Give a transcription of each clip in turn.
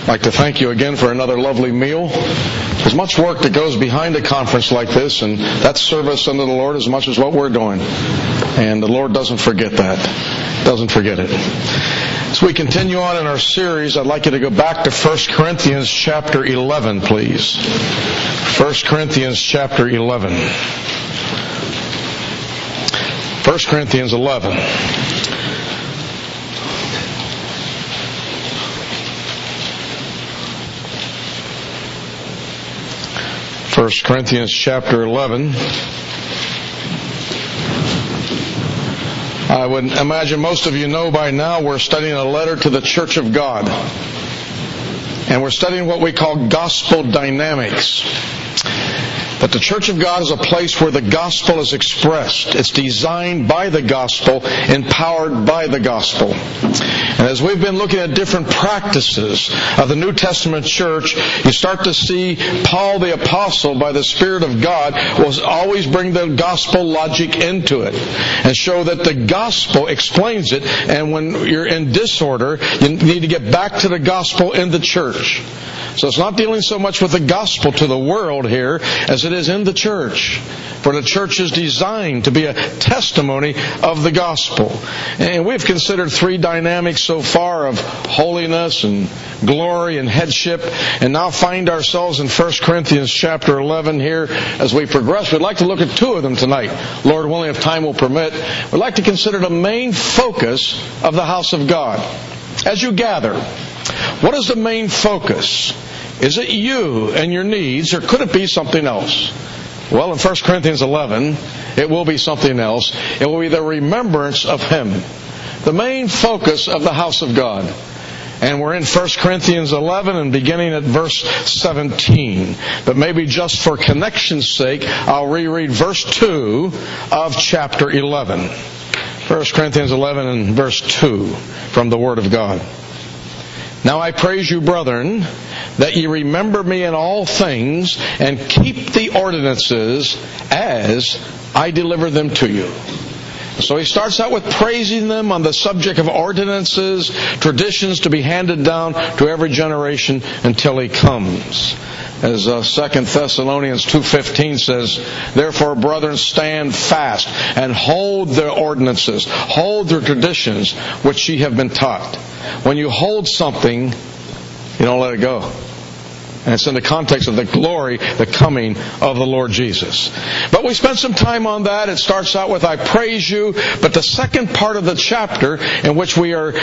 I'd like to thank you again for another lovely meal. There's much work that goes behind a conference like this, and that's service unto the Lord as much as what we're doing. And the Lord doesn't forget that. Doesn't forget it. As we continue on in our series, I'd like you to go back to 1 Corinthians chapter 11, please. 1 Corinthians chapter 11. 1 Corinthians 11. 1 Corinthians chapter 11. I would imagine most of you know by now we're studying a letter to the Church of God. And we're studying what we call gospel dynamics. That the Church of God is a place where the gospel is expressed. It's designed by the gospel, empowered by the gospel. And as we've been looking at different practices of the New Testament church, you start to see Paul the Apostle, by the Spirit of God, will always bring the gospel logic into it and show that the gospel explains it. And when you're in disorder, you need to get back to the gospel in the church. So it's not dealing so much with the gospel to the world here as it is in the church. For the church is designed to be a testimony of the gospel. And we've considered three dynamics so far of holiness and glory and headship. And now find ourselves in 1 Corinthians chapter 11 here as we progress. We'd like to look at two of them tonight. Lord willing, if time will permit. We'd like to consider the main focus of the house of God. As you gather, what is the main focus? Is it you and your needs, or could it be something else? Well, in 1 Corinthians 11, it will be something else. It will be the remembrance of Him. The main focus of the house of God. And we're in 1 Corinthians 11 and beginning at verse 17. But maybe just for connection's sake, I'll reread verse 2 of chapter 11. 1 Corinthians 11 and verse 2 from the Word of God. Now I praise you, brethren, that ye remember me in all things, and keep the ordinances as I deliver them to you. So he starts out with praising them on the subject of ordinances, traditions to be handed down to every generation until He comes. As 2 Thessalonians 2:15 says, therefore, brethren, stand fast and hold the ordinances, hold the traditions which ye have been taught. When you hold something, you don't let it go. And it's in the context of the glory, the coming of the Lord Jesus. But we spent some time on that. It starts out with, I praise you. But the second part of the chapter, in which we are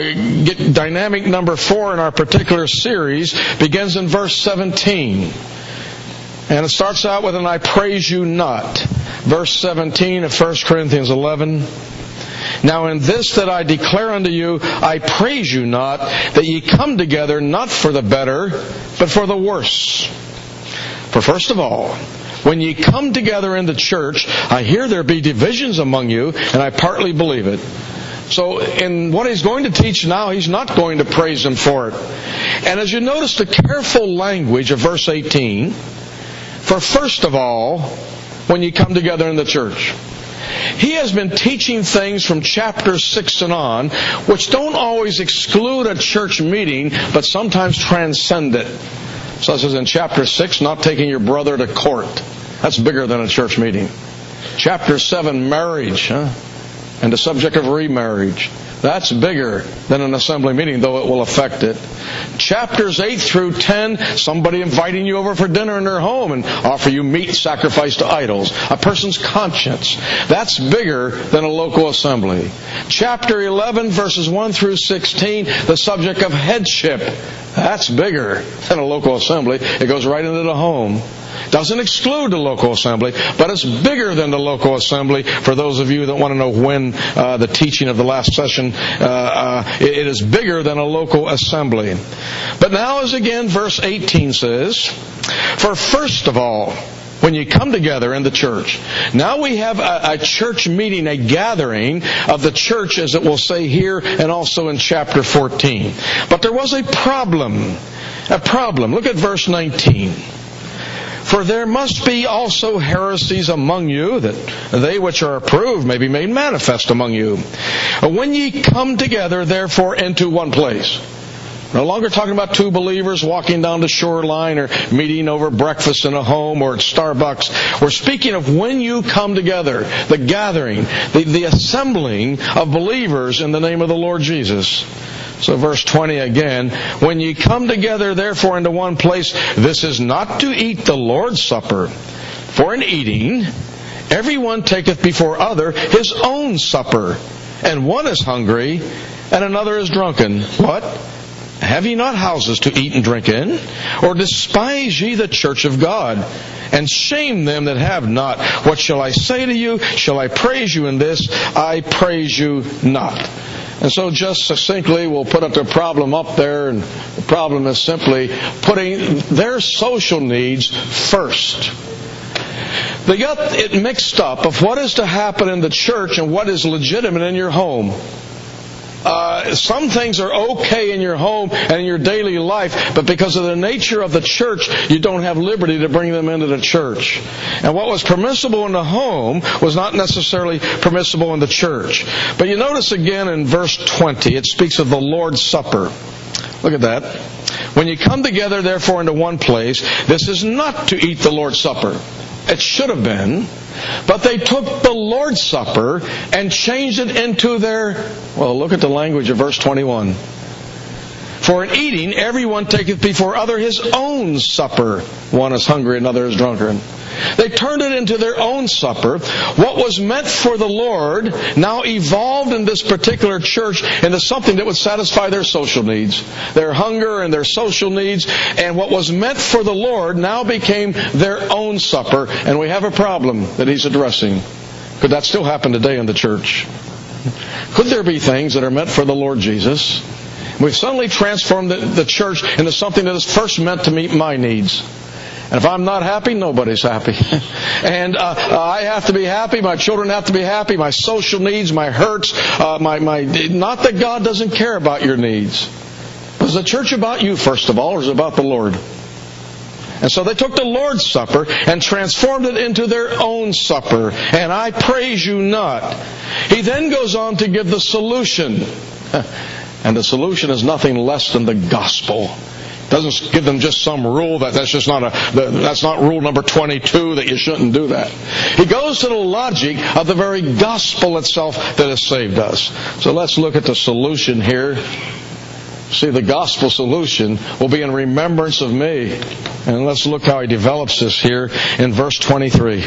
dynamic number 4 in our particular series, begins in verse 17. And it starts out with an I praise you not. Verse 17 of 1 Corinthians 11. Now in this that I declare unto you, I praise you not, that ye come together not for the better, but for the worse. For first of all, when ye come together in the church, I hear there be divisions among you, and I partly believe it. So in what he's going to teach now, he's not going to praise them for it. And as you notice the careful language of verse 18, for first of all, when ye come together in the church. He has been teaching things from chapter 6 and on, which don't always exclude a church meeting, but sometimes transcend it. So it says in chapter 6, not taking your brother to court. That's bigger than a church meeting. Chapter 7, marriage, and the subject of remarriage. That's bigger than an assembly meeting, though it will affect it. Chapters 8 through 10, somebody inviting you over for dinner in their home and offer you meat sacrificed to idols. A person's conscience. That's bigger than a local assembly. Chapter 11, verses 1 through 16, the subject of headship. That's bigger than a local assembly. It goes right into the home. Doesn't exclude the local assembly, but it's bigger than the local assembly. For those of you that want to know when the teaching of the last session, it is bigger than a local assembly. But now, as again verse 18 says, for first of all, when you come together in the church. Now we have a church meeting, a gathering of the church, as it will say here and also in chapter 14. But there was a problem. Look at verse 19. For there must be also heresies among you, that they which are approved may be made manifest among you. When ye come together, therefore, into one place. No longer talking about two believers walking down the shoreline or meeting over breakfast in a home or at Starbucks. We're speaking of when you come together, the gathering, the assembling of believers in the name of the Lord Jesus. So verse 20 again, when ye come together therefore into one place, this is not to eat the Lord's Supper. For in eating, everyone taketh before other his own supper. And one is hungry, and another is drunken. What? Have ye not houses to eat and drink in? Or despise ye the church of God? And shame them that have not. What shall I say to you? Shall I praise you in this? I praise you not. And so just succinctly, we'll put up the problem up there, and the problem is simply putting their social needs first. They got it mixed up of what is to happen in the church and what is legitimate in your home. Some things are okay in your home and in your daily life, but because of the nature of the church, you don't have liberty to bring them into the church. And what was permissible in the home was not necessarily permissible in the church. But you notice again in verse 20, it speaks of the Lord's Supper. Look at that. When you come together, therefore, into one place, this is not to eat the Lord's Supper. It should have been. But they took the Lord's Supper and changed it into their... Well, look at the language of verse 21. For in eating, everyone taketh before other his own supper. One is hungry, another is drunken. They turned it into their own supper. What was meant for the Lord now evolved in this particular church into something that would satisfy their social needs, their hunger and their social needs. And what was meant for the Lord now became their own supper. And we have a problem that he's addressing. Could that still happen today in the church? Could there be things that are meant for the Lord Jesus? We've suddenly transformed the church into something that is first meant to meet my needs. And if I'm not happy, nobody's happy. And I have to be happy. My children have to be happy. My social needs, my hurts, not that God doesn't care about your needs. But is the church about you, first of all, or is it about the Lord? And so they took the Lord's Supper and transformed it into their own supper. And I praise you not. He then goes on to give the solution. And the solution is nothing less than the gospel. Doesn't give them just some rule that's not rule number 22 that you shouldn't do that. He goes to the logic of the very gospel itself that has saved us. So let's look at the solution here. See, the gospel solution will be in remembrance of me. And let's look how he develops this here in verse 23.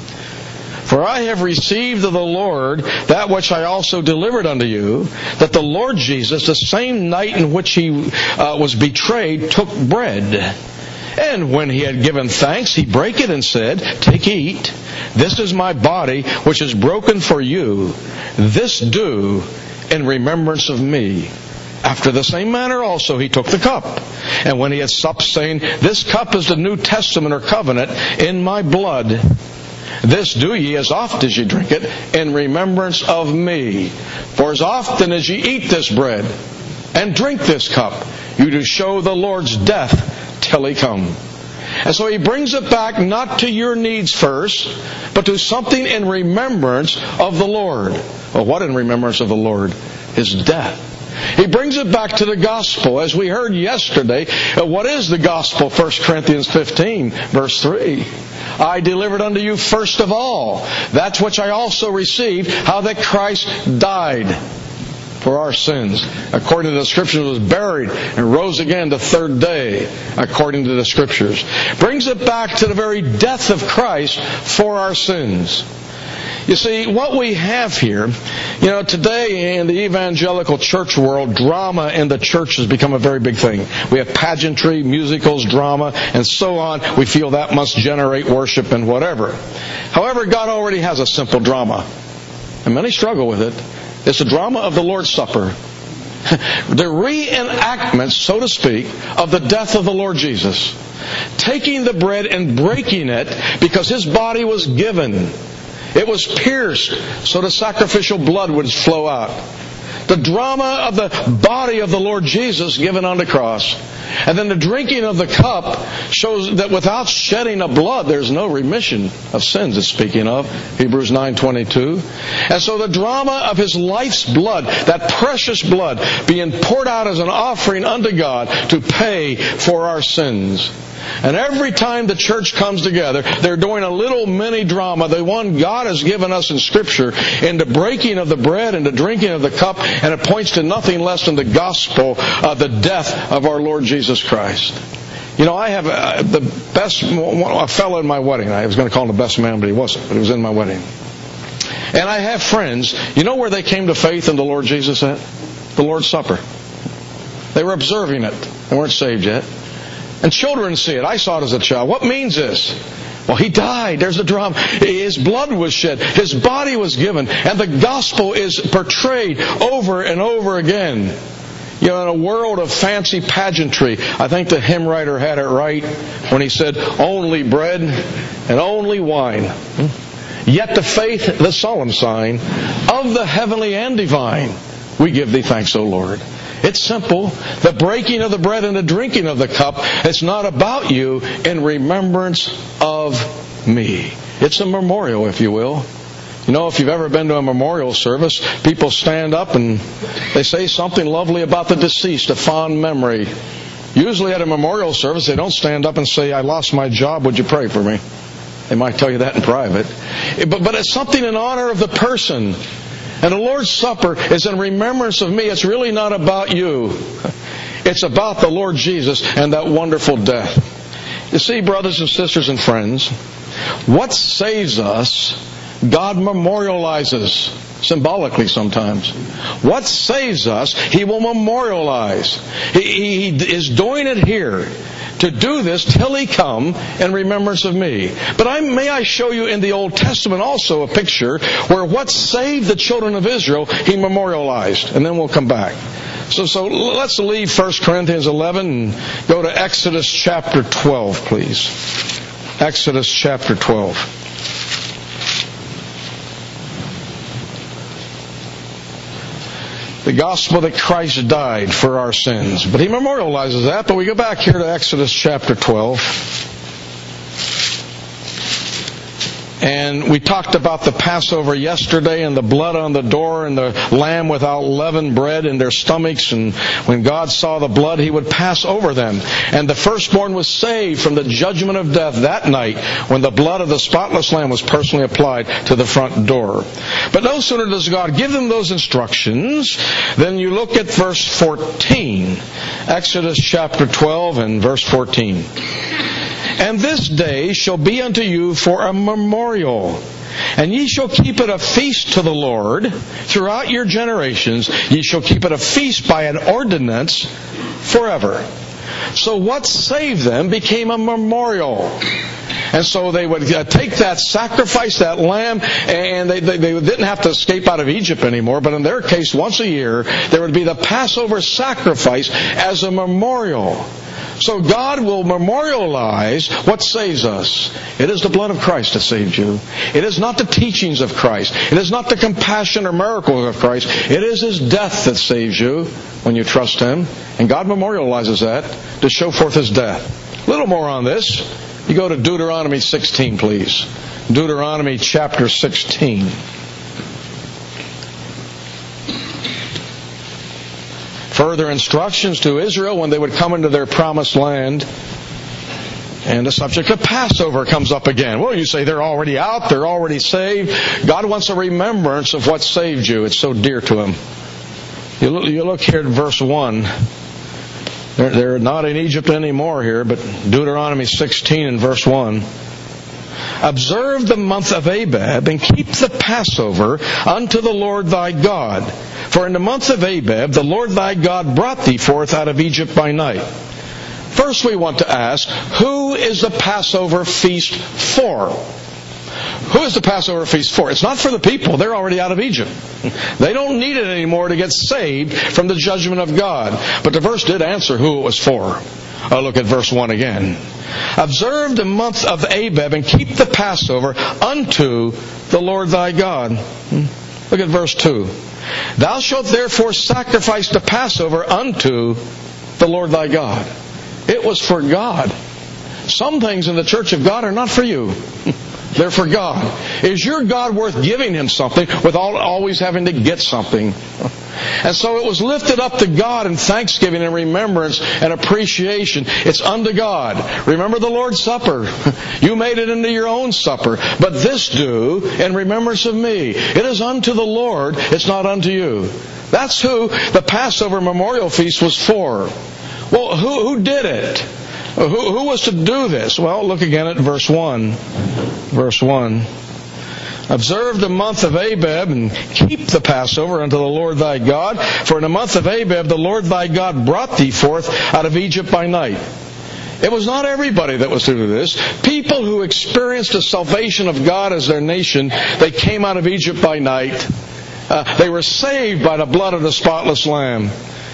For I have received of the Lord that which I also delivered unto you, that the Lord Jesus, the same night in which he was betrayed, took bread. And when he had given thanks, he brake it and said, Take, eat. This is my body, which is broken for you. This do in remembrance of me. After the same manner also he took the cup. And when he had supped, saying, This cup is the New Testament or covenant in my blood. This do ye as oft as ye drink it in remembrance of me. For as often as ye eat this bread and drink this cup, you do show the Lord's death till he come. And so he brings it back not to your needs first, but to something in remembrance of the Lord. Well, what in remembrance of the Lord? His death. He brings it back to the gospel. As we heard yesterday, what is the gospel? 1 Corinthians 15, verse 3. I delivered unto you first of all that which I also received, how that Christ died for our sins, according to the Scriptures, was buried and rose again the third day, according to the Scriptures. Brings it back to the very death of Christ for our sins. You see, what we have here, today in the evangelical church world, drama in the church has become a very big thing. We have pageantry, musicals, drama, and so on. We feel that must generate worship and whatever. However, God already has a simple drama, and many struggle with it. It's the drama of the Lord's Supper. The reenactment, so to speak, of the death of the Lord Jesus. Taking the bread and breaking it because His body was given. It was pierced so the sacrificial blood would flow out. The drama of the body of the Lord Jesus given on the cross. And then the drinking of the cup shows that without shedding of blood, there's no remission of sins it's speaking of. Hebrews 9:22. And so the drama of His life's blood, that precious blood, being poured out as an offering unto God to pay for our sins. And every time the church comes together, they're doing a little mini drama, the one God has given us in Scripture, in the breaking of the bread and the drinking of the cup, and it points to nothing less than the gospel of the death of our Lord Jesus Christ. You know, I have a fellow in my wedding. I was going to call him the best man, but he wasn't. But he was in my wedding. And I have friends. You know where they came to faith in the Lord Jesus at? The Lord's Supper. They were observing it. They weren't saved yet. And children see it. I saw it as a child. What means this? Well, He died. There's the drama. His blood was shed. His body was given. And the gospel is portrayed over and over again. You know, in a world of fancy pageantry, I think the hymn writer had it right when he said, only bread and only wine. Yet the faith, the solemn sign of the heavenly and divine. We give Thee thanks, O Lord. It's simple. The breaking of the bread and the drinking of the cup, it's not about you, in remembrance of me. It's a memorial, if you will. You know, if you've ever been to a memorial service, people stand up and they say something lovely about the deceased, a fond memory. Usually at a memorial service, they don't stand up and say, I lost my job, would you pray for me? They might tell you that in private. But it's something in honor of the person. And the Lord's Supper is in remembrance of me. It's really not about you. It's about the Lord Jesus and that wonderful death. You see, brothers and sisters and friends, what saves us, God memorializes symbolically sometimes. What saves us, He will memorialize. He is doing it here to do this till He come in remembrance of me. But may I show you in the Old Testament also a picture where what saved the children of Israel, He memorialized. And then we'll come back. So let's leave 1 Corinthians 11 and go to Exodus chapter 12, please. Exodus chapter 12. The gospel that Christ died for our sins. But He memorializes that. But we go back here to Exodus chapter 12. And we talked about the Passover yesterday and the blood on the door and the lamb without leavened bread in their stomachs. And when God saw the blood, He would pass over them. And the firstborn was saved from the judgment of death that night when the blood of the spotless lamb was personally applied to the front door. But no sooner does God give them those instructions than you look at verse 14. Exodus chapter 12 and verse 14. And this day shall be unto you for a memorial, and ye shall keep it a feast to the Lord throughout your generations. Ye shall keep it a feast by an ordinance forever. So what saved them became a memorial. And so they would take that sacrifice, that lamb, and they didn't have to escape out of Egypt anymore. But in their case, once a year, there would be the Passover sacrifice as a memorial. So God will memorialize what saves us. It is the blood of Christ that saves you. It is not the teachings of Christ. It is not the compassion or miracles of Christ. It is His death that saves you when you trust Him. And God memorializes that to show forth His death. A little more on this. You go to Deuteronomy 16, please. Deuteronomy chapter 16. Further instructions to Israel when they would come into their promised land. And the subject of Passover comes up again. Well, you say they're already out, they're already saved. God wants a remembrance of what saved you. It's so dear to Him. You look here at verse 1. They're not in Egypt anymore here, but Deuteronomy 16 and verse 1. Observe the month of Abib and keep the Passover unto the Lord thy God. For in the month of Abib, the Lord thy God brought thee forth out of Egypt by night. First we want to ask, who is the Passover feast for? Who is the Passover feast for? It's not for the people. They're already out of Egypt. They don't need it anymore to get saved from the judgment of God. But the verse did answer who it was for. I'll look at verse 1 again. Observe the month of Abib and keep the Passover unto the Lord thy God. Look at verse 2. Thou shalt therefore sacrifice the Passover unto the Lord thy God. It was for God. Some things in the church of God are not for you. They're for God. Is your God worth giving Him something without always having to get something? And so it was lifted up to God in thanksgiving and remembrance and appreciation. It's unto God. Remember the Lord's Supper. You made it into your own supper. But this do in remembrance of me. It is unto the Lord. It's not unto you. That's who the Passover memorial feast was for. Well, who did it? Who was to do this? Well, look again at verse 1. Verse 1. Observe the month of Abib and keep the Passover unto the Lord thy God. For in the month of Abib the Lord thy God brought thee forth out of Egypt by night. It was not everybody that was to do this. People who experienced the salvation of God as their nation, they came out of Egypt by night. They were saved by the blood of the spotless Lamb.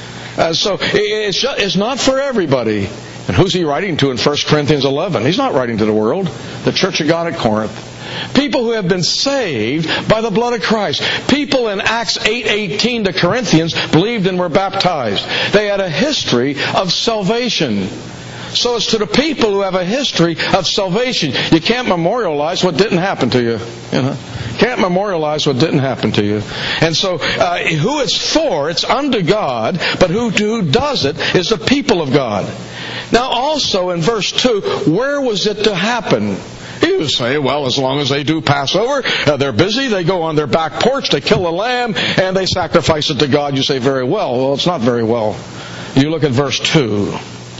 So it's not for everybody. And who's he writing to in 1 Corinthians 11? He's not writing to the world. The church of God at Corinth. People who have been saved by the blood of Christ. People in Acts 8:18 to Corinthians believed and were baptized. They had a history of salvation. So it's to the people who have a history of salvation. You can't memorialize what didn't happen to you. Can't memorialize what didn't happen to you. And so who it's for, it's unto God, but who does it is the people of God. Now also in verse 2, where was it to happen? You say, well, as long as they do Passover, they're busy, they go on their back porch, they kill a lamb, and they sacrifice it to God. You say, very well. Well, it's not very well. You look at verse 2.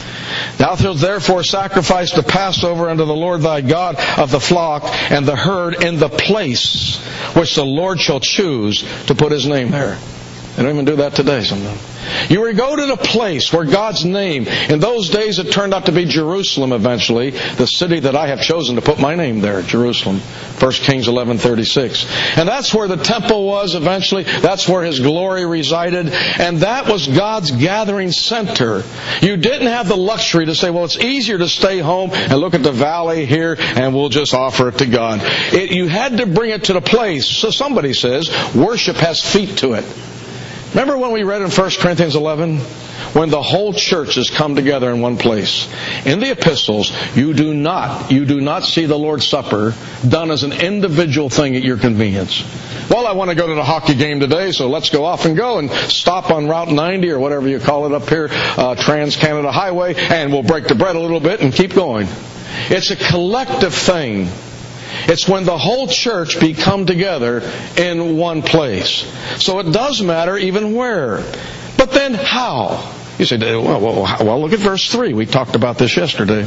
Thou shalt therefore sacrifice the Passover unto the Lord thy God of the flock and the herd in the place which the Lord shall choose to put His name there. They don't even do that today sometimes. You would go to the place where God's name, in those days it turned out to be Jerusalem eventually, the city that I have chosen to put my name there, Jerusalem. 1 Kings 11:36. And that's where the temple was eventually. That's where His glory resided. And that was God's gathering center. You didn't have the luxury to say, well, it's easier to stay home and look at the valley here and we'll just offer it to God. You had to bring it to the place. So somebody says, worship has feet to it. Remember when we read in 1 Corinthians 11? When the whole church has come together in one place. In the epistles, you do not see the Lord's Supper done as an individual thing at your convenience. Well, I want to go to the hockey game today, so let's go off and go and stop on Route 90 or whatever you call it up here, Trans-Canada Highway, and we'll break the bread a little bit and keep going. It's a collective thing. It's when the whole church be come together in one place. So it does matter even where. But then how? You say, well, look at verse 3. We talked about this yesterday.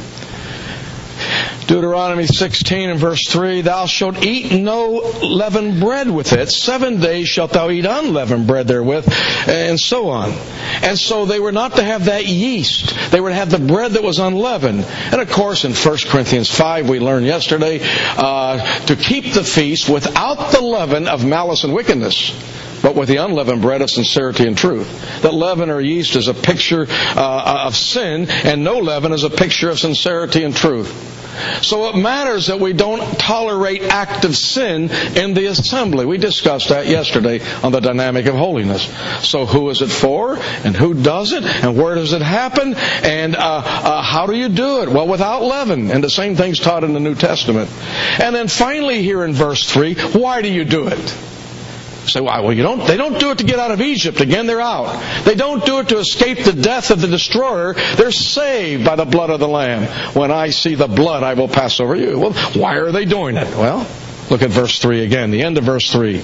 Deuteronomy 16 and verse 3, Thou shalt eat no leavened bread with it. 7 days shalt thou eat unleavened bread therewith, and so on. And so they were not to have that yeast. They were to have the bread that was unleavened. And of course, in 1 Corinthians 5, we learned yesterday, to keep the feast without the leaven of malice and wickedness, but with the unleavened bread of sincerity and truth. That leaven or yeast is a picture of sin, and no leaven is a picture of sincerity and truth. So it matters that we don't tolerate active sin in the assembly. We discussed that yesterday on the dynamic of holiness. So who is it for? And who does it? And where does it happen? And how do you do it? Well, without leaven. And the same thing's taught in the New Testament. And then finally here in verse 3, why do you do it? You say, well, they don't do it to get out of Egypt. Again, they're out. They don't do it to escape the death of the destroyer. They're saved by the blood of the Lamb. When I see the blood, I will pass over you. Well, why are they doing it? Well, look at verse 3 again, the end of verse 3.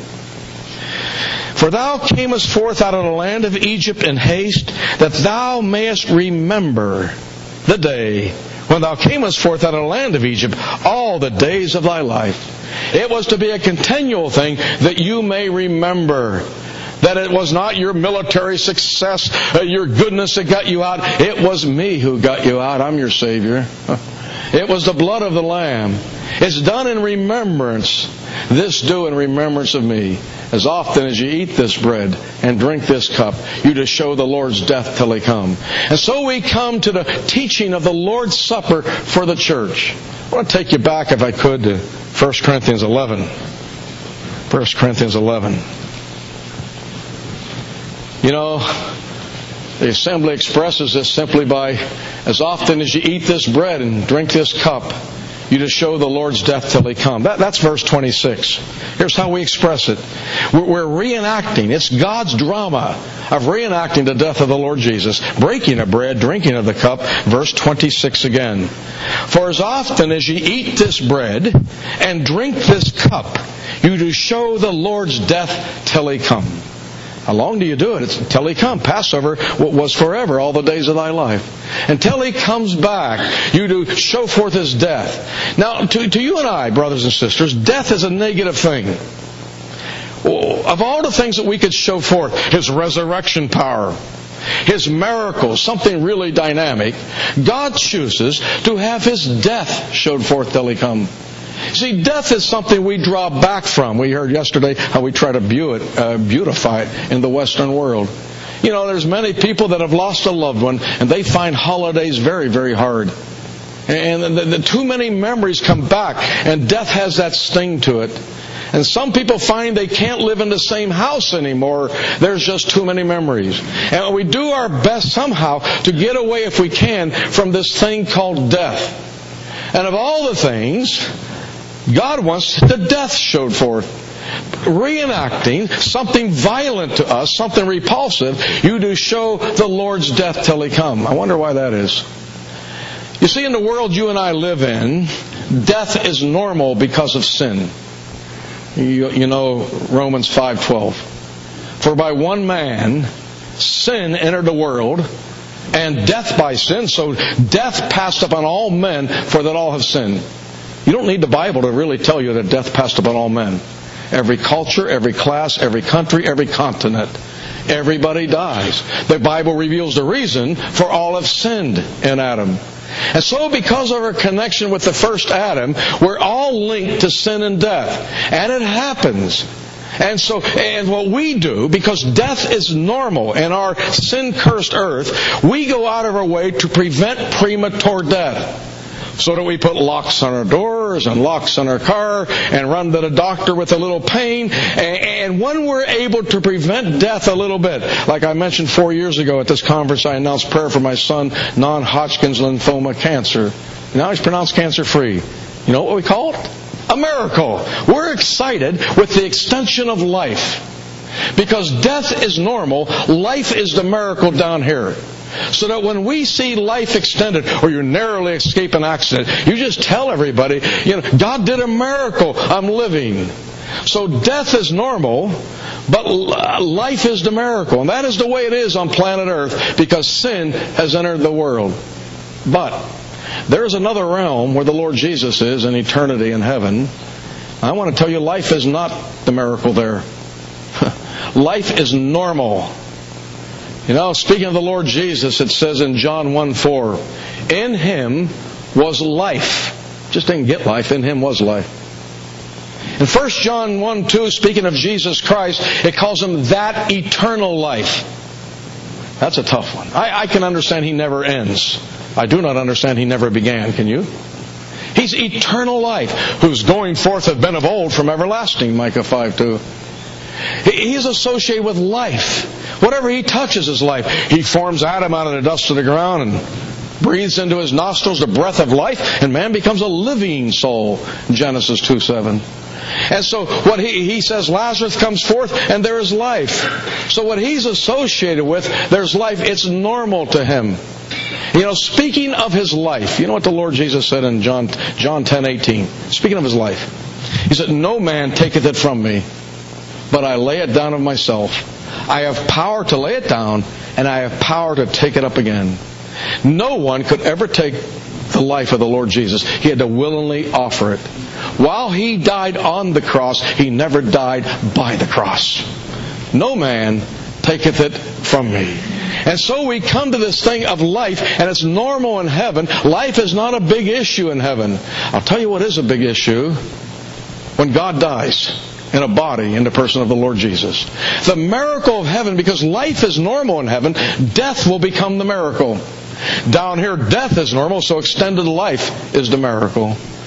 For thou camest forth out of the land of Egypt in haste, that thou mayest remember the day when thou camest forth out of the land of Egypt, all the days of thy life. It was to be a continual thing that you may remember. That it was not your military success, your goodness that got you out. It was me who got you out. I'm your Savior. It was the blood of the Lamb. It's done in remembrance. This do in remembrance of me. As often as you eat this bread and drink this cup, you to show the Lord's death till He come. And so we come to the teaching of the Lord's Supper for the church. I want to take you back, if I could, to 1 Corinthians 11. 1 Corinthians 11. You know, the assembly expresses this simply by, as often as you eat this bread and drink this cup, you to show the Lord's death till He come. That's verse 26. Here's how we express it. We're reenacting. It's God's drama of reenacting the death of the Lord Jesus. Breaking of bread, drinking of the cup. Verse 26 again. For as often as ye eat this bread and drink this cup, you do show the Lord's death till He come. How long do you do it? It's until He come. Passover was forever, all the days of thy life. Until He comes back, you do show forth His death. Now, to you and I, brothers and sisters, death is a negative thing. Of all the things that we could show forth, His resurrection power, His miracles, something really dynamic, God chooses to have His death showed forth till He come. See, death is something we draw back from. We heard yesterday how we try to beautify it in the Western world. You know, there's many people that have lost a loved one, and they find holidays very, very hard. And the too many memories come back, and death has that sting to it. And some people find they can't live in the same house anymore. There's just too many memories. And we do our best somehow to get away, if we can, from this thing called death. And of all the things, God wants the death showed forth. Reenacting something violent to us, something repulsive, you do show the Lord's death till He come. I wonder why that is. You see, in the world you and I live in, death is normal because of sin. You know Romans 5:12. For by one man sin entered the world, and death by sin. So death passed upon all men, for that all have sinned. You don't need the Bible to really tell you that death passed upon all men. Every culture, every class, every country, every continent. Everybody dies. The Bible reveals the reason for all have sinned in Adam. And so because of our connection with the first Adam, we're all linked to sin and death. And it happens. And what we do, because death is normal in our sin-cursed earth, we go out of our way to prevent premature death. So that we put locks on our doors and locks on our car and run to the doctor with a little pain. And when we're able to prevent death a little bit, like I mentioned 4 years ago at this conference, I announced prayer for my son, non-Hodgkin's lymphoma cancer. Now he's pronounced cancer-free. You know what we call it? A miracle. We're excited with the extension of life. Because death is normal, life is the miracle down here. So that when we see life extended, or you narrowly escape an accident, you just tell everybody, God did a miracle, I'm living. So death is normal, but life is the miracle. And that is the way it is on planet Earth, because sin has entered the world. But there is another realm where the Lord Jesus is in eternity in heaven. I want to tell you, life is not the miracle there. Life is normal. Speaking of the Lord Jesus, it says in John 1:4, in Him was life. Just didn't get life, in Him was life. In 1 John 1:2, speaking of Jesus Christ, it calls Him that eternal life. That's a tough one. I can understand He never ends. I do not understand He never began. Can you? He's eternal life, whose going forth have been of old from everlasting, Micah 5:2. He's associated with life. Whatever He touches is life. He forms Adam out of the dust of the ground and breathes into his nostrils the breath of life, and man becomes a living soul, Genesis 2:7. And so what he says, Lazarus comes forth and there is life. So what He's associated with, there's life. It's normal to Him. Speaking of His life, you know what the Lord Jesus said in John 10:18? Speaking of His life, He said, no man taketh it from me, but I lay it down of myself. I have power to lay it down, and I have power to take it up again. No one could ever take the life of the Lord Jesus. He had to willingly offer it. While He died on the cross, He never died by the cross. No man taketh it from me. And so we come to this thing of life, and it's normal in heaven. Life is not a big issue in heaven. I'll tell you what is a big issue. When God dies in a body, in the person of the Lord Jesus. The miracle of heaven, because life is normal in heaven, death will become the miracle. Down here, death is normal, so extended life is the miracle.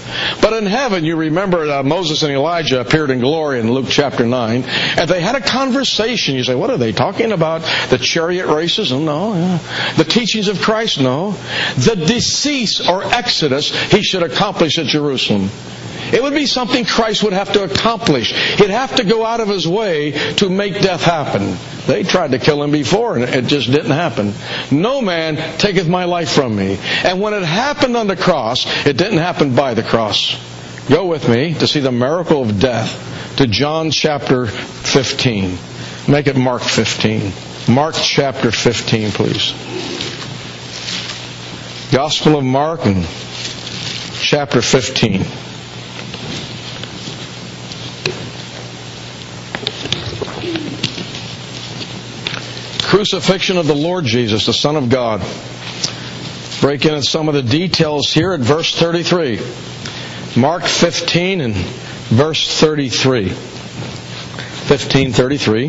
But in heaven, you remember Moses and Elijah appeared in glory in Luke chapter 9, and they had a conversation. You say, what are they talking about? The chariot races? No. The teachings of Christ? No. The decease or exodus he should accomplish at Jerusalem. It would be something Christ would have to accomplish. He'd have to go out of his way to make death happen. They tried to kill him before, and it just didn't happen. No man taketh my life from me. And when it happened on the cross, it didn't happen by the cross. Go with me to see the miracle of death to John chapter 15. Make it Mark 15. Mark chapter 15, please. Gospel of Mark and chapter 15. Crucifixion of the Lord Jesus, the Son of God. Break in at some of the details here at verse 33. Mark 15 and verse 33. 15:33.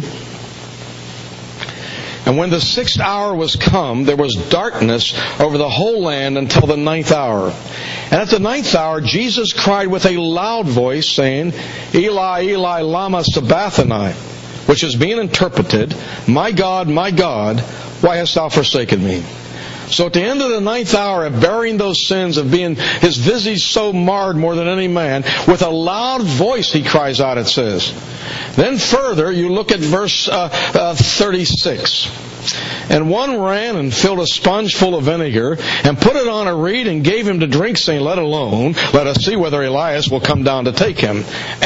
And when the 6th hour was come, there was darkness over the whole land until the 9th hour. And at the 9th hour, Jesus cried with a loud voice, saying, Eli, Eli, lama sabachthani, which is being interpreted, my God, why hast thou forsaken me? So at the end of the 9th hour of bearing those sins, of being his visage so marred more than any man, with a loud voice he cries out, it says. Then further, you look at verse 36. And one ran and filled a sponge full of vinegar, and put it on a reed, and gave him to drink, saying, let alone, let us see whether Elias will come down to take him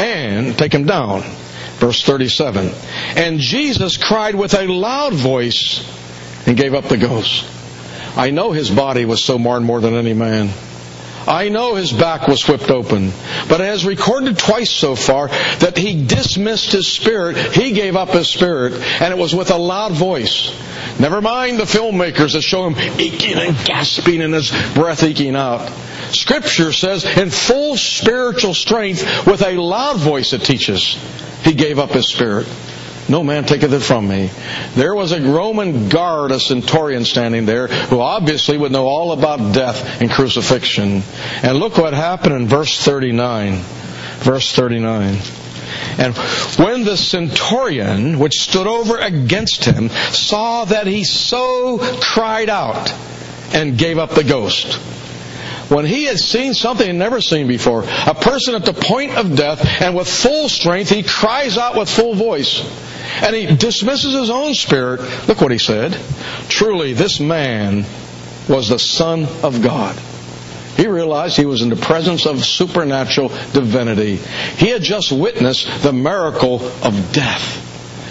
down. Verse 37. And Jesus cried with a loud voice and gave up the ghost. I know his body was so marred more than any man. I know his back was whipped open. But it has recorded twice so far that he dismissed his spirit. He gave up his spirit. And it was with a loud voice. Never mind the filmmakers that show him eking and gasping and his breath eking out. Scripture says in full spiritual strength, with a loud voice it teaches, he gave up his spirit. No man taketh it from me. There was a Roman guard, a centurion standing there, who obviously would know all about death and crucifixion. And look what happened in verse 39. Verse 39. And when the centurion, which stood over against him, saw that he so cried out and gave up the ghost. When he had seen something he'd never seen before, a person at the point of death, and with full strength, he cries out with full voice. And he dismisses his own spirit. Look what he said. Truly, this man was the Son of God. He realized he was in the presence of supernatural divinity. He had just witnessed the miracle of death.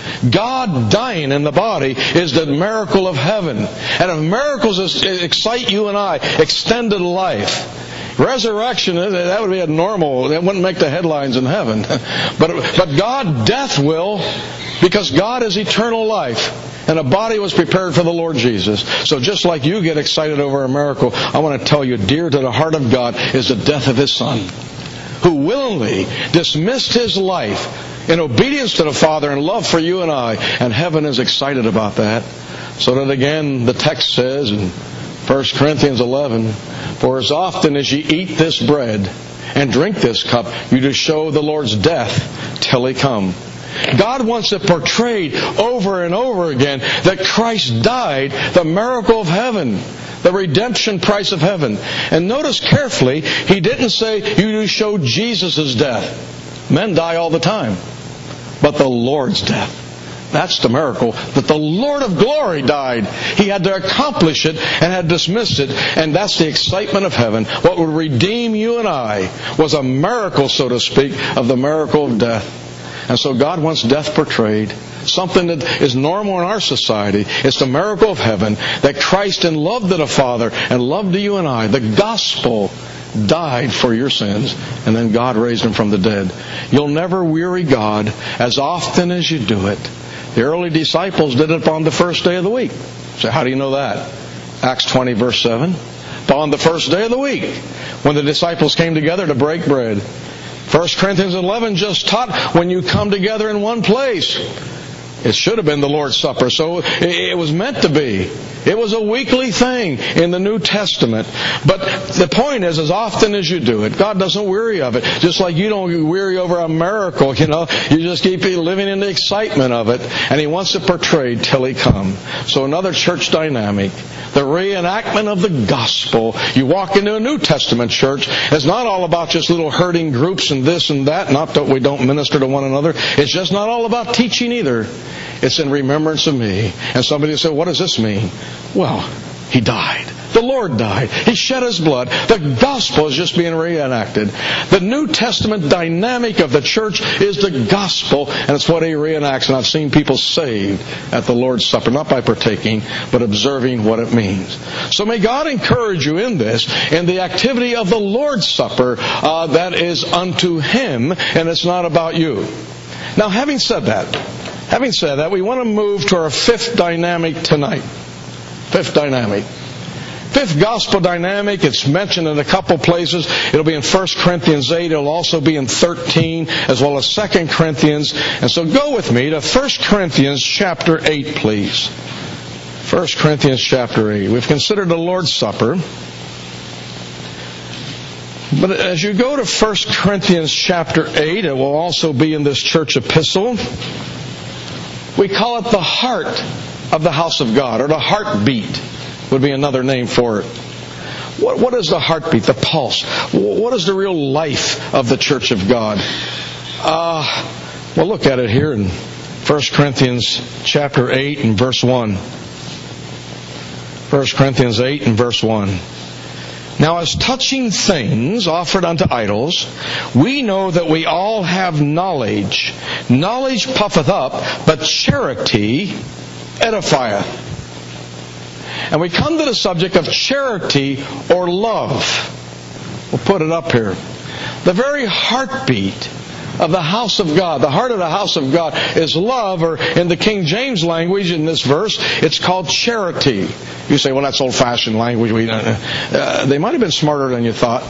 God dying in the body is the miracle of heaven. And if miracles excite you and I, extended life, resurrection, that would be a normal, that wouldn't make the headlines in heaven. But God, death will, because God is eternal life. And a body was prepared for the Lord Jesus. So just like you get excited over a miracle, I want to tell you, dear to the heart of God is the death of His Son, who willingly dismissed His life in obedience to the Father and love for you and I. And heaven is excited about that. So that again, the text says in 1 Corinthians 11, for as often as ye eat this bread and drink this cup, you do show the Lord's death till He come. God wants it portrayed over and over again that Christ died, the miracle of heaven, the redemption price of heaven. And notice carefully, He didn't say you do show Jesus' death. Men die all the time. But the Lord's death. That's the miracle, that the Lord of glory died. He had to accomplish it and had dismissed it. And that's the excitement of heaven. What would redeem you and I was a miracle, so to speak, of the miracle of death. And so God wants death portrayed. Something that is normal in our society. It's the miracle of heaven that Christ, in love to the Father and love to you and I, the gospel, died for your sins, and then God raised Him from the dead. You'll never weary God as often as you do it. The early disciples did it on the first day of the week. So how do you know that? Acts 20 verse 7. On the first day of the week, when the disciples came together to break bread. 1 Corinthians 11 just taught when you come together in one place. It should have been the Lord's Supper, so it was meant to be. It was a weekly thing in the New Testament. But the point is, as often as you do it, God doesn't weary of it. Just like you don't weary over a miracle, you just keep living in the excitement of it. And He wants it portrayed till He comes. So another church dynamic, the reenactment of the gospel. You walk into a New Testament church, it's not all about just little herding groups and this and that. Not that we don't minister to one another. It's just not all about teaching either. It's in remembrance of me. And somebody said, what does this mean? Well, He died. The Lord died. He shed His blood. The gospel is just being reenacted. The New Testament dynamic of the church is the gospel, and it's what He reenacts. And I've seen people saved at the Lord's Supper, not by partaking, but observing what it means. So may God encourage you in this, in the activity of the Lord's Supper that is unto Him, and it's not about you. Now, having said that, we want to move to our fifth dynamic tonight. Fifth dynamic. Fifth gospel dynamic, it's mentioned in a couple places. It'll be in 1 Corinthians 8. It'll also be in 13, as well as 2 Corinthians. And so go with me to 1 Corinthians chapter 8, please. 1 Corinthians chapter 8. We've considered the Lord's Supper. But as you go to 1 Corinthians chapter 8, it will also be in this church epistle. We call it the heart of the house of God, or the heartbeat would be another name for it. What is the heartbeat, the pulse? What is the real life of the church of God? We'll look at it here in 1 Corinthians chapter 8 and verse 1. 1 Corinthians 8 and verse 1. Now as touching things offered unto idols, we know that we all have knowledge. Knowledge puffeth up, but charity edifieth. And we come to the subject of charity or love. We'll put it up here. The very heartbeat of the house of God. The heart of the house of God is love, or in the King James language in this verse, it's called charity. You say, well, that's old-fashioned language. They might have been smarter than you thought.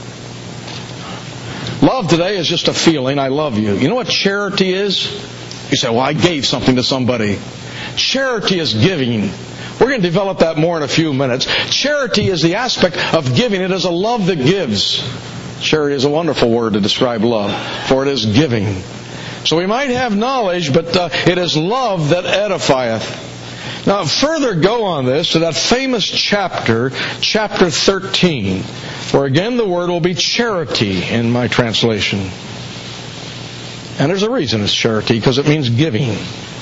Love today is just a feeling. I love you. You know what charity is? You say, well, I gave something to somebody. Charity is giving. We're going to develop that more in a few minutes. Charity is the aspect of giving. It is a love that gives. Charity is a wonderful word to describe love, for it is giving. So we might have knowledge, but it is love that edifieth. Now, further go on this to that famous chapter 13, where again the word will be charity in my translation. And there's a reason it's charity, because it means giving.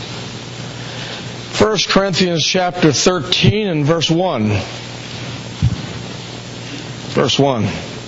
1 Corinthians chapter 13 and verse 1. Verse 1.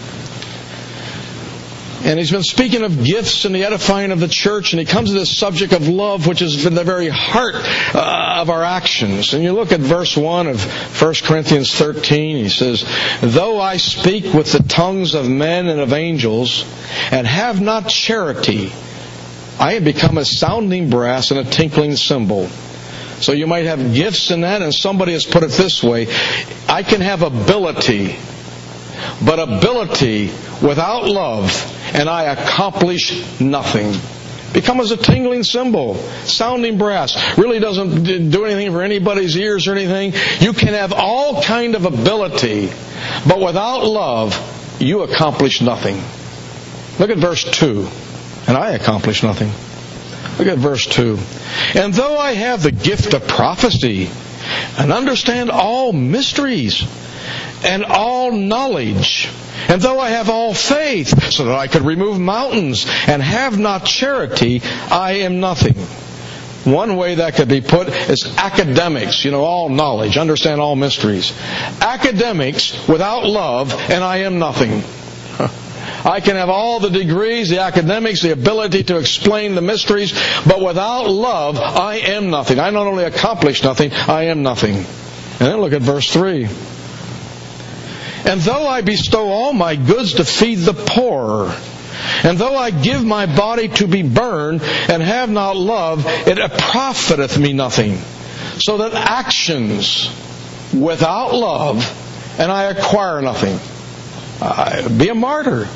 And he's been speaking of gifts and the edifying of the church, and he comes to this subject of love, which is in the very heart of our actions. And you look at verse 1 of 1 Corinthians 13, he says, though I speak with the tongues of men and of angels, and have not charity, I have become a sounding brass and a tinkling cymbal. So you might have gifts in that, and somebody has put it this way, I can have ability, but ability without love, and I accomplish nothing. Become as a tingling cymbal, sounding brass. Really doesn't do anything for anybody's ears or anything. You can have all kind of ability, but without love, you accomplish nothing. Look at verse 2. And I accomplish nothing. Look at verse 2. And though I have the gift of prophecy, and understand all mysteries, and all knowledge, and though I have all faith, so that I could remove mountains, and have not charity, I am nothing. One way that could be put is academics, all knowledge, understand all mysteries. Academics without love, and I am nothing. I can have all the degrees, the academics, the ability to explain the mysteries, but without love, I am nothing. I not only accomplish nothing, I am nothing. And then look at verse 3. And though I bestow all my goods to feed the poor, and though I give my body to be burned, and have not love, it profiteth me nothing. So that actions without love, and I acquire nothing. Be a martyr.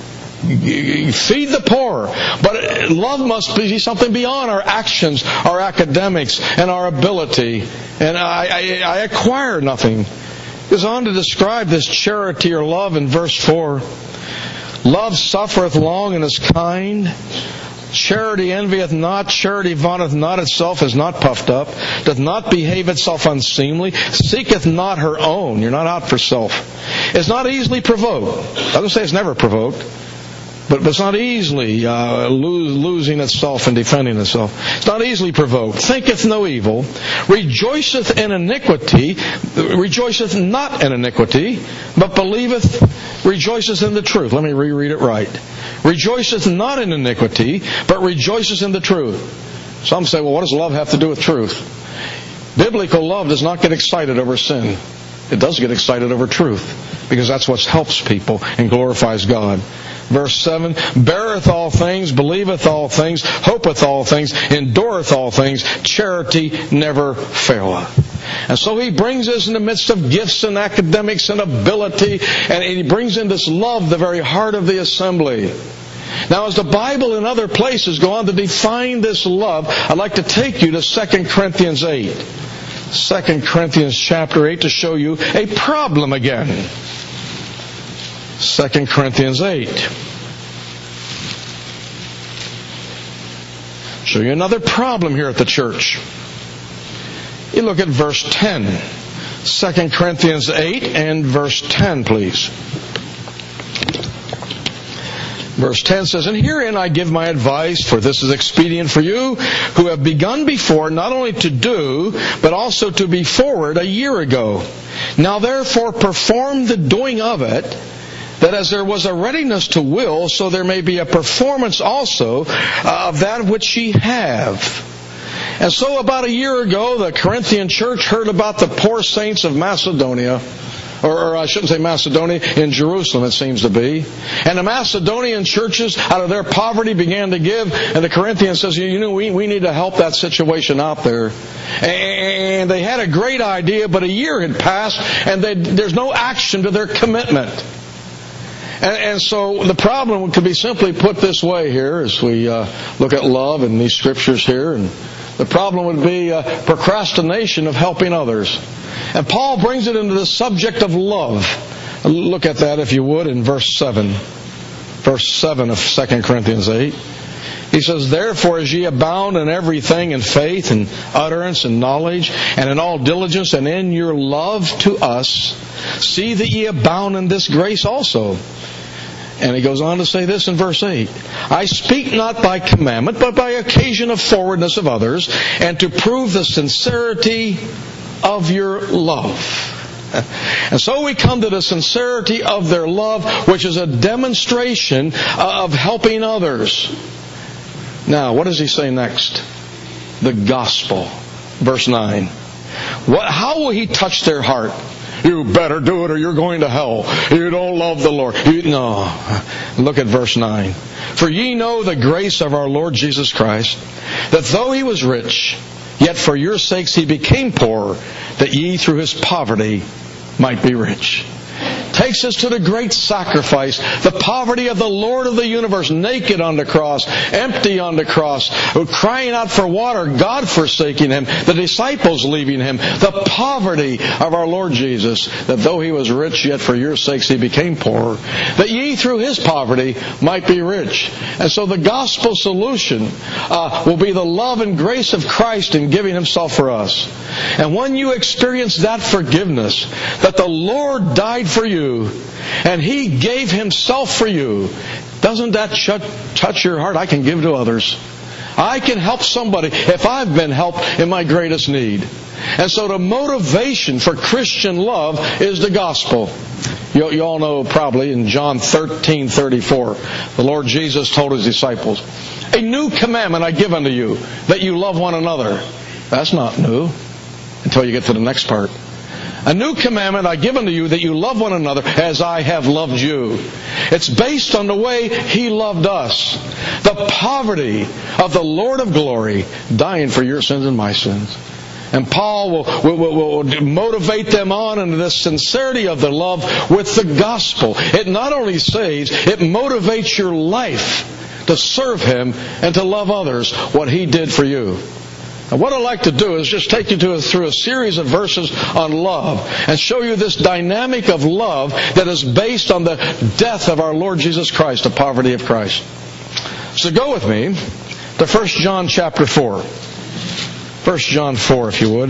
feed the poor. But love must be something beyond our actions, our academics, and our ability. And I acquire nothing. He goes on to describe this charity or love in verse 4. Love suffereth long and is kind. Charity envieth not. Charity vaunteth not itself, is not puffed up, doth not behave itself unseemly, seeketh not her own. You're not out for self. Is not easily provoked. Doesn't say it's never provoked. But it's not easily losing itself and defending itself. It's not easily provoked. Thinketh no evil. Rejoiceth in iniquity. Rejoiceth not in iniquity, but believeth, rejoiceth in the truth. Let me reread it right. Rejoiceth not in iniquity, but rejoiceth in the truth. Some say, well, what does love have to do with truth? Biblical love does not get excited over sin. It does get excited over truth, because that's what helps people and glorifies God. Verse 7, beareth all things, believeth all things, hopeth all things, endureth all things, charity never faileth. And so he brings us in the midst of gifts and academics and ability, and he brings in this love, the very heart of the assembly. Now, as the Bible and other places go on to define this love, I'd like to take you to 2 Corinthians 8. 2 Corinthians chapter 8 to show you a problem again. 2 Corinthians 8. Show you another problem here at the church. You look at verse 10. 2 Corinthians 8 and verse 10, please. Verse 10 says, and herein I give my advice, for this is expedient for you, who have begun before, not only to do, but also to be forward a year ago. Now therefore perform the doing of it, that as there was a readiness to will, so there may be a performance also of that which ye have. And so about a year ago, the Corinthian church heard about the poor saints of Macedonia, or I shouldn't say Macedonia, in Jerusalem it seems to be. And the Macedonian churches, out of their poverty, began to give. And the Corinthians says, we need to help that situation out there. And they had a great idea, but a year had passed, and there's no action to their commitment. And so the problem could be simply put this way here as we look at love in these scriptures here. And the problem would be procrastination of helping others. And Paul brings it into the subject of love. Look at that, if you would, in verse 7. Verse 7 of 2 Corinthians 8. He says, therefore as ye abound in everything, in faith and utterance and knowledge, and in all diligence, and in your love to us, see that ye abound in this grace also. And he goes on to say this in verse 8. I speak not by commandment, but by occasion of forwardness of others, and to prove the sincerity of your love. And so we come to the sincerity of their love, which is a demonstration of helping others. Now, what does he say next? The gospel. Verse 9. How will he touch their heart? You better do it or you're going to hell. You don't love the Lord. No. Look at verse 9. For ye know the grace of our Lord Jesus Christ, that though he was rich, yet for your sakes he became poor, that ye through his poverty might be rich. Takes us to the great sacrifice, the poverty of the Lord of the universe, naked on the cross, empty on the cross, crying out for water, God forsaking him, the disciples leaving him, the poverty of our Lord Jesus, that though he was rich, yet for your sakes he became poor, that ye through his poverty might be rich. And so the gospel solution will be the love and grace of Christ in giving himself for us. And when you experience that forgiveness, that the Lord died for you, and he gave himself for you, doesn't that touch your heart? I can give to others. I can help somebody if I've been helped in my greatest need. And so the motivation for Christian love is the gospel. You all know probably in John 13:34, the Lord Jesus told his disciples, a new commandment I give unto you, that you love one another. That's not new until you get to the next part. A new commandment I give unto you, that you love one another as I have loved you. It's based on the way he loved us. The poverty of the Lord of glory dying for your sins and my sins. And Paul will motivate them on into this sincerity of the love with the gospel. It not only saves, it motivates your life to serve Him and to love others what He did for you. And what I'd like to do is just take you through a series of verses on love and show you this dynamic of love that is based on the death of our Lord Jesus Christ, the poverty of Christ. So go with me to 1 John chapter 4. 1 John 4, if you would.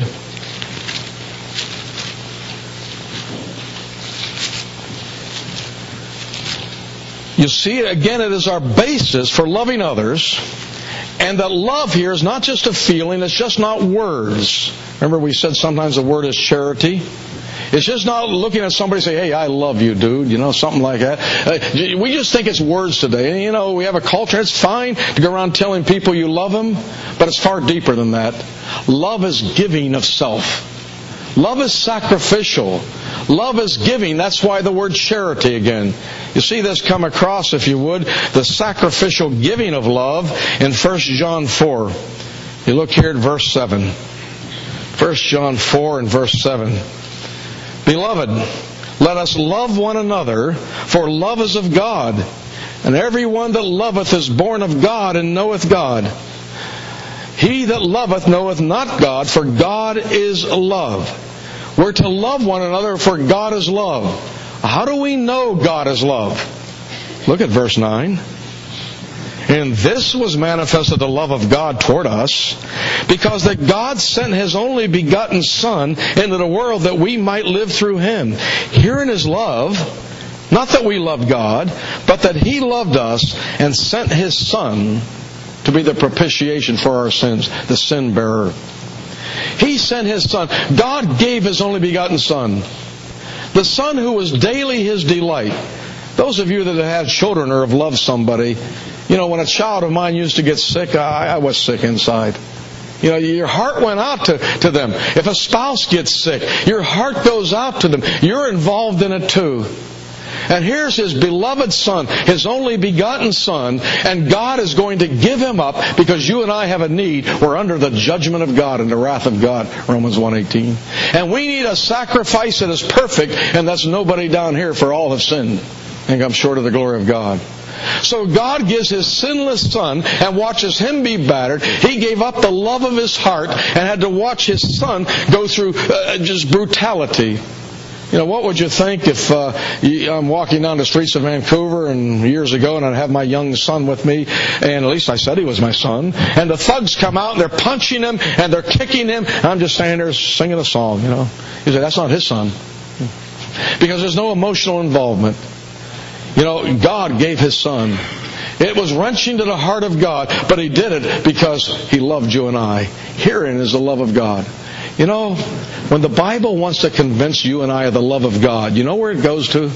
You see, again, it is our basis for loving others. And that love here is not just a feeling, it's just not words. Remember we said sometimes the word is charity? It's just not looking at somebody and say, hey, I love you, dude. You know, something like that. We just think it's words today. And, you know, we have a culture. It's fine to go around telling people you love them, but it's far deeper than that. Love is giving of self. Love is sacrificial. Love is giving. That's why the word charity again. You see this come across, if you would, the sacrificial giving of love in 1 John 4. You look here at verse 7. 1 John 4 and verse 7. Beloved, let us love one another, for love is of God. And every one that loveth is born of God and knoweth God. He that loveth knoweth not God, for God is love. We're to love one another, for God is love. How do we know God is love? Look at verse 9. And this was manifested the love of God toward us, because that God sent His only begotten Son into the world that we might live through Him. Herein is love, not that we loved God, but that He loved us and sent His Son to be the propitiation for our sins, the sin bearer. He sent His Son. God gave His only begotten Son. The Son who was daily His delight. Those of you that have had children or have loved somebody, you know, when a child of mine used to get sick, I was sick inside. You know, your heart went out to them. If a spouse gets sick, your heart goes out to them. You're involved in it too. And here's His beloved Son, His only begotten Son, and God is going to give Him up because you and I have a need. We're under the judgment of God and the wrath of God, Romans 1:18. And we need a sacrifice that is perfect, and that's nobody down here, for all have sinned and come short of the glory of God. So God gives His sinless Son and watches Him be battered. He gave up the love of His heart and had to watch His Son go through just brutality. You know, what would you think if I'm walking down the streets of Vancouver and years ago and I'd have my young son with me, and at least I said he was my son, and the thugs come out and they're punching him and they're kicking him, and I'm just standing there singing a song, you know. You say, that's not his son. Because there's no emotional involvement. You know, God gave His Son. It was wrenching to the heart of God, but He did it because He loved you and I. Herein is the love of God. You know, when the Bible wants to convince you and I of the love of God, you know where it goes to?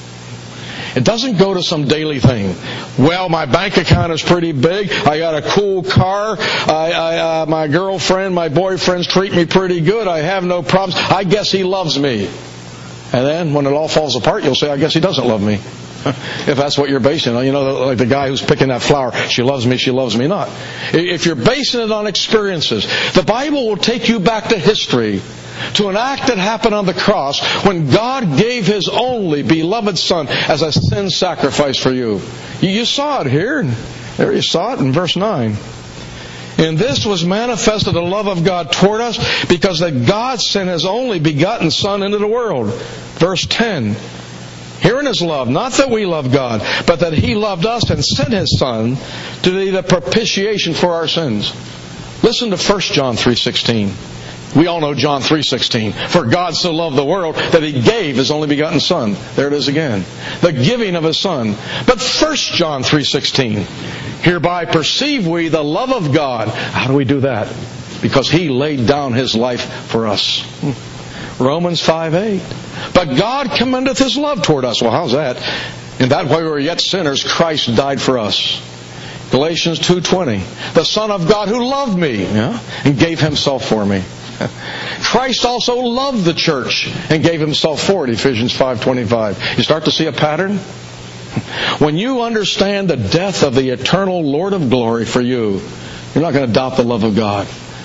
It doesn't go to some daily thing. Well, my bank account is pretty big. I got a cool car. My girlfriend, my boyfriends treat me pretty good. I have no problems. I guess He loves me. And then when it all falls apart, you'll say, I guess He doesn't love me. If that's what you're basing it on. You know, like the guy who's picking that flower. She loves me not. If you're basing it on experiences, the Bible will take you back to history, to an act that happened on the cross when God gave His only beloved Son as a sin sacrifice for you. You saw it here. There you saw it in verse 9. And this was manifested the love of God toward us, because that God sent His only begotten Son into the world. Verse 10. Herein is love, not that we love God, but that He loved us and sent His Son to be the propitiation for our sins. Listen to 1 John 3:16. We all know John 3:16. For God so loved the world that He gave His only begotten Son. There it is again. The giving of His Son. But 1 John 3:16. Hereby perceive we the love of God. How do we do that? Because He laid down His life for us. Romans 5:8. But God commendeth His love toward us. Well, how's that? In that while we were yet sinners, Christ died for us. Galatians 2:20. The Son of God who loved me, and gave Himself for me. Christ also loved the church and gave Himself for it. Ephesians 5:25. You start to see a pattern? When you understand the death of the eternal Lord of glory for you, you're not going to doubt the love of God.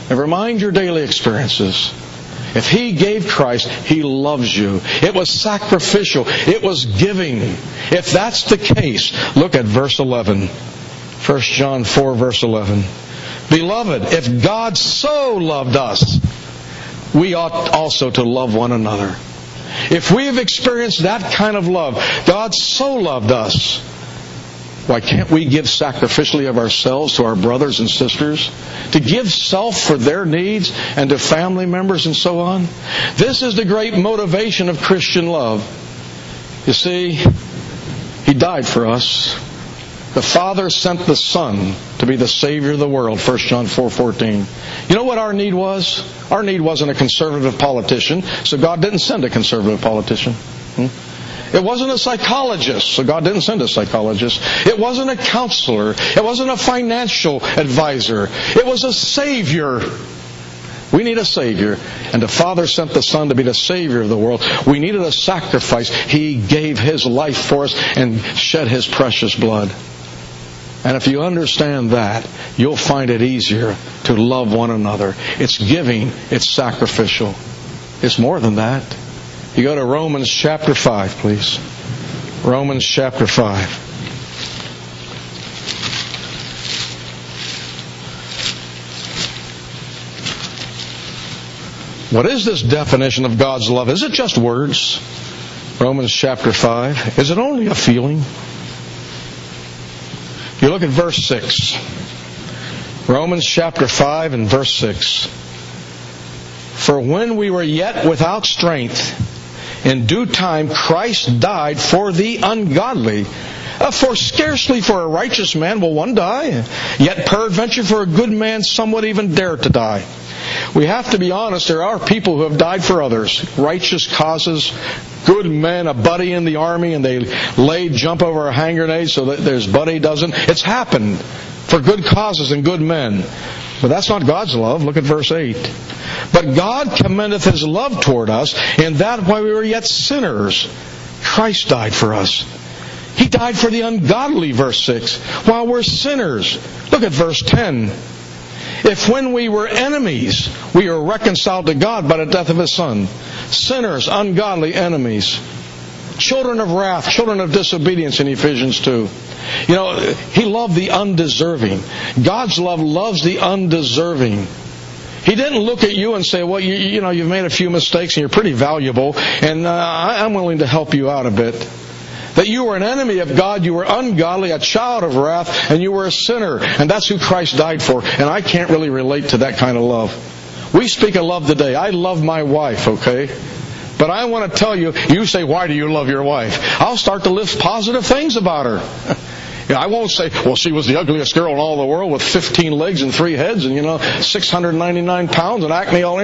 Never mind your daily experiences. If He gave Christ, He loves you. It was sacrificial. It was giving. If that's the case, look at verse 11. 1 John 4, verse 11. Beloved, if God so loved us, we ought also to love one another. If we have experienced that kind of love, God so loved us, why can't we give sacrificially of ourselves to our brothers and sisters? To give self for their needs and to family members and so on? This is the great motivation of Christian love. You see, He died for us. The Father sent the Son to be the Savior of the world, 1 John 4:14. You know what our need was? Our need wasn't a conservative politician, so God didn't send a conservative politician. It wasn't a psychologist, so God didn't send a psychologist. It wasn't a counselor. It wasn't a financial advisor. It was a Savior. We need a Savior. And the Father sent the Son to be the Savior of the world. We needed a sacrifice. He gave His life for us and shed His precious blood. And if you understand that, you'll find it easier to love one another. It's giving. It's sacrificial. It's more than that. You go to Romans chapter 5, please. Romans chapter 5. What is this definition of God's love? Is it just words? Romans chapter 5. Is it only a feeling? You look at verse 6. Romans chapter 5 and verse 6. For when we were yet without strength, in due time Christ died for the ungodly. For scarcely for a righteous man will one die, yet peradventure for a good man some would even dare to die. We have to be honest, there are people who have died for others. Righteous causes, good men, a buddy in the army, and they jump over a hand grenade so that their buddy doesn't. It's happened for good causes and good men. But that's not God's love. Look at verse 8. But God commendeth His love toward us, in that while we were yet sinners, Christ died for us. He died for the ungodly, verse 6, while we're sinners. Look at verse 10. If when we were enemies, we were reconciled to God by the death of His Son. Sinners, ungodly, enemies. Children of wrath, children of disobedience in Ephesians 2. You know, He loved the undeserving. God's love loves the undeserving. He didn't look at you and say, well, you know, you've made a few mistakes and you're pretty valuable, and I'm willing to help you out a bit. That you were an enemy of God, you were ungodly, a child of wrath, and you were a sinner. And that's who Christ died for. And I can't really relate to that kind of love. We speak of love today. I love my wife, okay? But I want to tell you, you say, why do you love your wife? I'll start to list positive things about her. I won't say, well, she was the ugliest girl in all the world with 15 legs and 3 heads and, 699 pounds and acne all,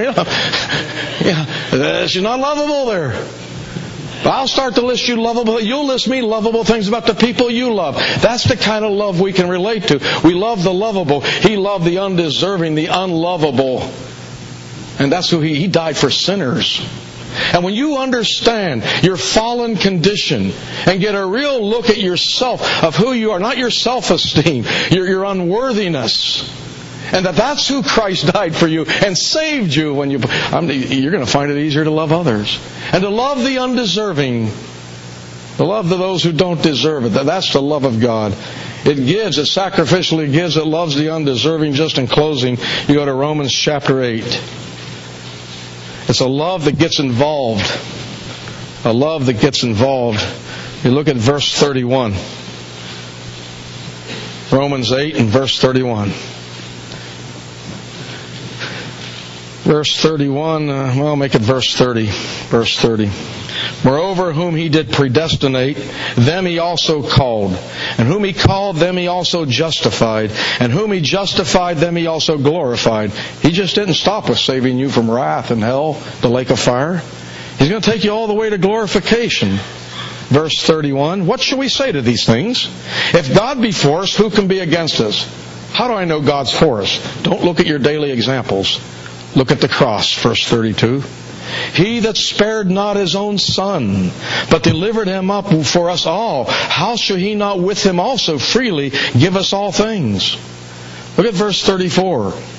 she's not lovable there. I'll start to list you lovable. You'll list me lovable things about the people you love. That's the kind of love we can relate to. We love the lovable. He loved the undeserving, the unlovable. And that's who He died for sinners. And when you understand your fallen condition and get a real look at yourself of who you are, not your self-esteem, your unworthiness, and that's who Christ died for you and saved you, you're going to find it easier to love others. And to love the undeserving. To love those who don't deserve it. That's the love of God. It gives, it sacrificially gives, it loves the undeserving. Just in closing, you go to Romans chapter 8. It's a love that gets involved. A love that gets involved. You look at verse 31. Romans 8 and verse 31. Verse 31, make it verse 30. Verse 30. Moreover, whom He did predestinate, them He also called. And whom He called, them He also justified. And whom He justified, them He also glorified. He just didn't stop with saving you from wrath and hell, the lake of fire. He's going to take you all the way to glorification. Verse 31, what shall we say to these things? If God be for us, who can be against us? How do I know God's for us? Don't look at your daily examples. Look at the cross, verse 32. He that spared not His own Son, but delivered Him up for us all, how shall He not with Him also freely give us all things? Look at verse 34.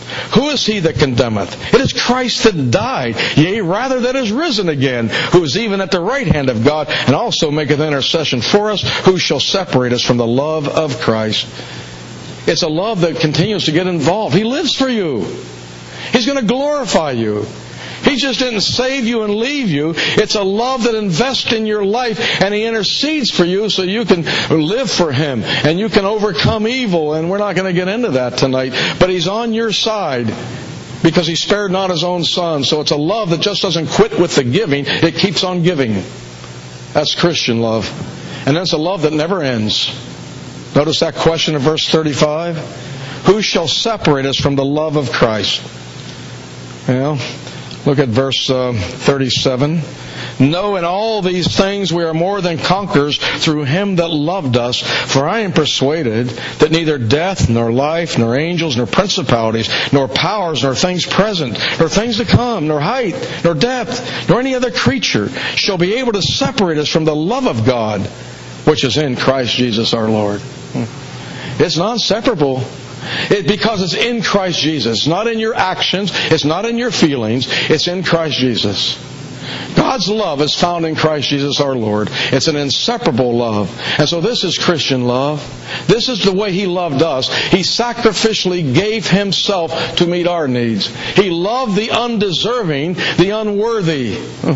Who is he that condemneth? It is Christ that died, yea, rather that is risen again, who is even at the right hand of God, and also maketh intercession for us. Who shall separate us from the love of Christ? It's a love that continues to get involved. He lives for you. He's going to glorify you. He just didn't save you and leave you. It's a love that invests in your life, and He intercedes for you so you can live for Him and you can overcome evil. And we're not going to get into that tonight. But He's on your side because He spared not His own Son. So it's a love that just doesn't quit with the giving. It keeps on giving. That's Christian love. And that's a love that never ends. Notice that question in verse 35. Who shall separate us from the love of Christ? Well, look at verse 37. No, in all these things we are more than conquerors through Him that loved us. For I am persuaded that neither death, nor life, nor angels, nor principalities, nor powers, nor things present, nor things to come, nor height, nor depth, nor any other creature shall be able to separate us from the love of God, which is in Christ Jesus our Lord. It's non-separable. Because it's in Christ Jesus. It's not in your actions. It's not in your feelings. It's in Christ Jesus. God's love is found in Christ Jesus our Lord. It's an inseparable love. And so this is Christian love. This is the way He loved us. He sacrificially gave Himself to meet our needs. He loved the undeserving, the unworthy.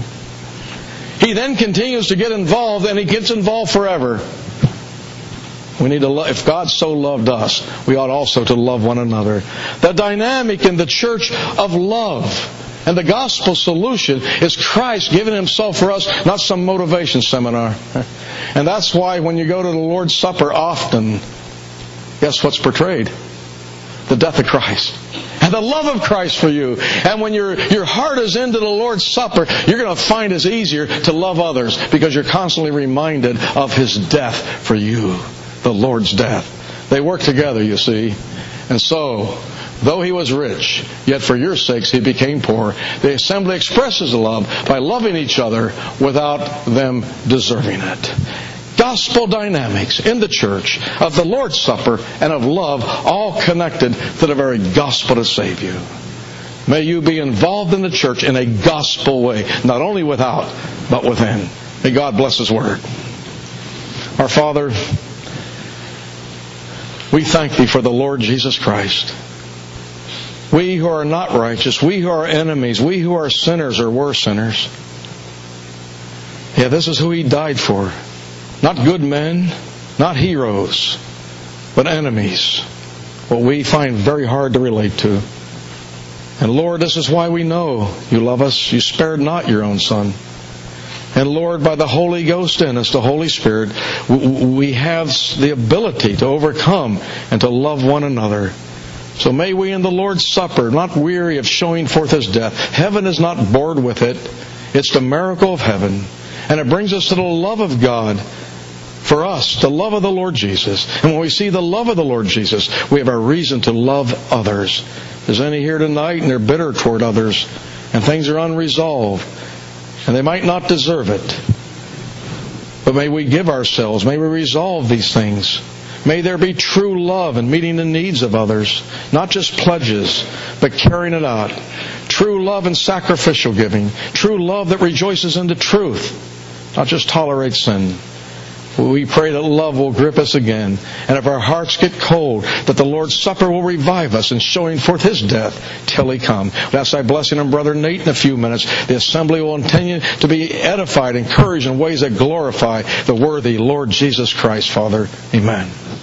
He then continues to get involved, and He gets involved forever. We need to love. If God so loved us, we ought also to love one another. The dynamic in the church of love and the gospel solution is Christ giving Himself for us, not some motivation seminar. And that's why when you go to the Lord's Supper often, guess what's portrayed? The death of Christ. And the love of Christ for you. And when your heart is into the Lord's Supper, you're going to find it's easier to love others because you're constantly reminded of His death for you. The Lord's death. They work together, you see. And so, though He was rich, yet for your sakes He became poor. The assembly expresses the love by loving each other without them deserving it. Gospel dynamics in the church of the Lord's Supper and of love, all connected to the very gospel to save you. May you be involved in the church in a gospel way, not only without, but within. May God bless His word. Our Father, we thank Thee for the Lord Jesus Christ. We who are not righteous, we who are enemies, we who are sinners or were sinners. Yeah, this is who He died for. Not good men, not heroes, but enemies. What we find very hard to relate to. And Lord, this is why we know You love us. You spared not Your own Son. And Lord, by the Holy Ghost in us, the Holy Spirit, we have the ability to overcome and to love one another. So may we in the Lord's Supper not weary of showing forth His death. Heaven is not bored with it. It's the miracle of heaven. And it brings us to the love of God for us, the love of the Lord Jesus. And when we see the love of the Lord Jesus, we have a reason to love others. If there's any here tonight and they're bitter toward others and things are unresolved, and they might not deserve it. But may we give ourselves. May we resolve these things. May there be true love in meeting the needs of others. Not just pledges, but carrying it out. True love and sacrificial giving. True love that rejoices in the truth. Not just tolerates sin. We pray that love will grip us again. And if our hearts get cold, that the Lord's Supper will revive us in showing forth His death till He come. That's Thy blessing on Brother Nate in a few minutes. The assembly will continue to be edified, encouraged in ways that glorify the worthy Lord Jesus Christ, Father. Amen.